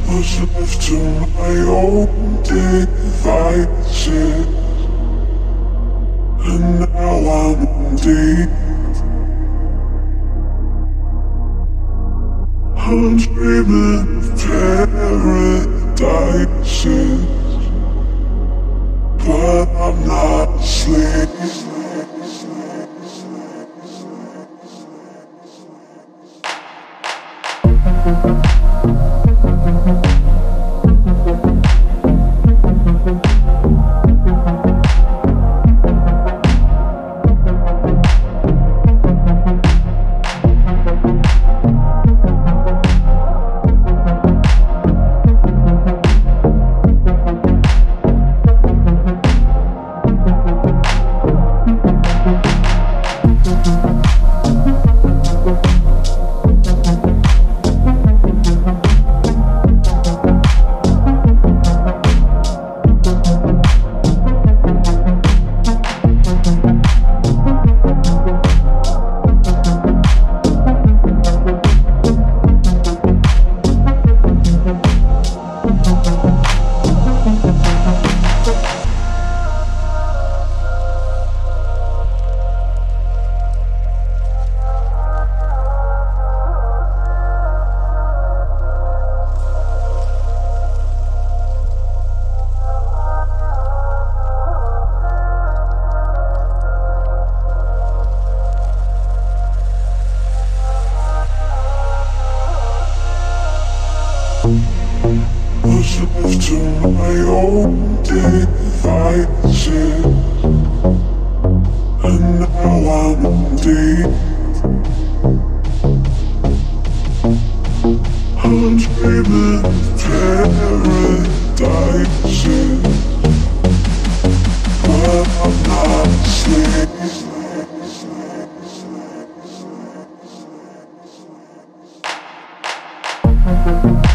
Was left to my own devices, and now I'm deep. I'm dreaming of paradises, but I'm not asleep. Was left to my own devices, and now I'm deep. I'm dreaming of paradises, but I'm not asleep.